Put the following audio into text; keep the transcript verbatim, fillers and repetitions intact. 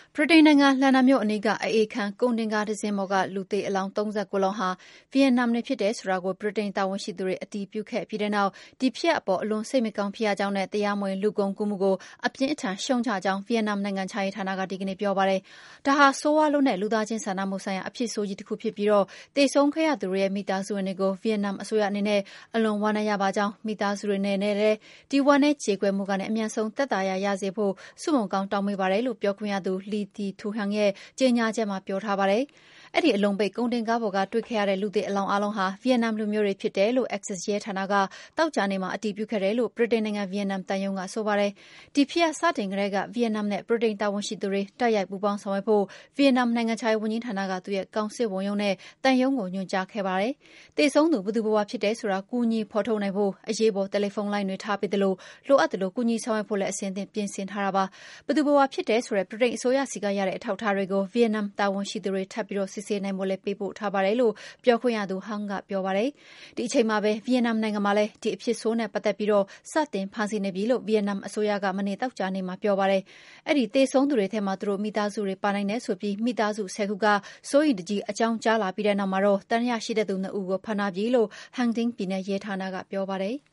ဗြိတိန်နိုင်ငံလန်ဒန်မြို့အနီးကအအေခံကုန်တင်ကားတစ်စင်းပေါ်ကလူသေအလောင်း၃၉လောင်းဟာဗီယက်နမ်တွေဖြစ်တယ်ဆိုတာကိုဗြိတိန်တာဝန်ရှိသူတွေအတည်ပြုခဲ့ပြီးတဲ့နောက်ဒီဖြစ်ရပ်အပေါ်အလွန်စိတ်မကောင်းဖြစ်ရကြောင်းနဲ့တရားမဝင်လူကုန်ကူးမှုကိုအပြင်းအထန်ရှုတ်ချကြောင်းဗီယက်နမ်နိုင်ငံခြားရေးဌာနကဒီကနေ့ပြောပါတယ်။ဒါဟာဆိုးဝါးလွန်းတဲ့လူသားချင်းစာနာမှုဆိုင်ရာအဖြစ်ဆိုးကြီးတစ်ခုဖြစ်ပြီးတော့သေဆုံးခဲ့ရသူတွေရဲ့မိသားစုဝင်တွေကိုဗီယက်နမ်အစိုးရအနေနဲ့အလွန်ဝမ်းနည်းရပါကြောင်းမိသားစုတွေနဲ့လည်းဒီဝမ်းနည်းကြေကွဲမှုကနေအမြန်ဆုံးသက်သာရာရစေဖို့ဆုမွန်ကောင်းတောင်းပေးပါတယ်လို့ပြောခွင့်ရသူလီတီထူဟန်ရဲ့ကြေညာချက်မှာပြောထားပါတယ်။အဲ့ဒီအလုံးပိတ်ကုန်တင်ကားပေါ်ကတွေ့ခဲ့ရတဲ့လူသေအလောင်းအလုံးဟာဗီယက်နမ်လူမျိုးတွေဖြစ်တယ်လို့ Access ရဲဌာနကတောက်ကြနေမှာအတည်ပြုခဲ့တယ်လို့ဗြိတိန်နိုင်ငံဗီယက်နမ်တန်ယုံကဆိုပါတယ်။ဒီဖြစ်ရပ်စတင်ကတည်းကဗီယက်နမ်နဲ့ဗြိတိန်တာဝန်ရှိသူတွေတိုက်ရိုက်ပူးပေါင်းဆောင်ရွက်ဖို့ဗီယက်နမ်နိုင်ငံခြားရေးဝန်ကြီးဌာနကသူ့ရဲ့ကောင်စစ်ဝန်ရုံးနဲ့တန်ယုံကိုညွှန်ကြားခဲ့ပါတယ်။သေဆုံးသူဘယ်သူဘဝဖြစ်တယ်ဆိုတာကူညီဖော်ထုတ်နိုင်ဖို့အရေးပေါ်တယ်လီဖုန်းလိုင်းတွေထားပေးသလိုလိုအပ်သလိုကူညီဆောင်ရွက်ဖို့လည်းအစဉ်အသင့်ပြင်ဆင်ထားတာပါ။ဘယ်သူဘဝဖြစ်တယ်ဆိုတဲ့ဗြိတိန်အစိုးရစီကရတဲ့အထောက်အထားတွေကိုဗီယက်နမ်တာဝန်ရှိသူတွေထပ်ပြီးစစ်ဆေးနိုင်ဖို့လည်းပေးပို့ထားပါတယ်လို့ပြောခွင့်ရသူဟန်ကပြောပါတယ်။ဒီအချိန်မှာပဲဗီယက်နမ်နိုင်ငံမှာလည်းဒီအဖြစ်ဆိုးနဲ့ပတ်သက်ပြီးတော့စတင်ဖမ်းဆီးနေပြီလို့ဗီယက်နမ်အစိုးရကမနေ့တောက်ကြနေမှာပြောပါတယ်။အဲ့ဒီသေဆုံးသူတွေထဲမှာသူတို့မိသားစုတွေပါနိုင်တယ်ဆိုပြီးမိသားစုဆယ်ခုကစိုးရိမ်တကြီးအကြောင်းကြားလာပြီးတဲ့နောက်မှာတော့တန်ရရှိတဲ့သူနှစ်ဦးကိုဖမ်းထားပြီလို့ဟန်တင်းပြည်နယ်ရဲဌာနကပြောပါတယ်။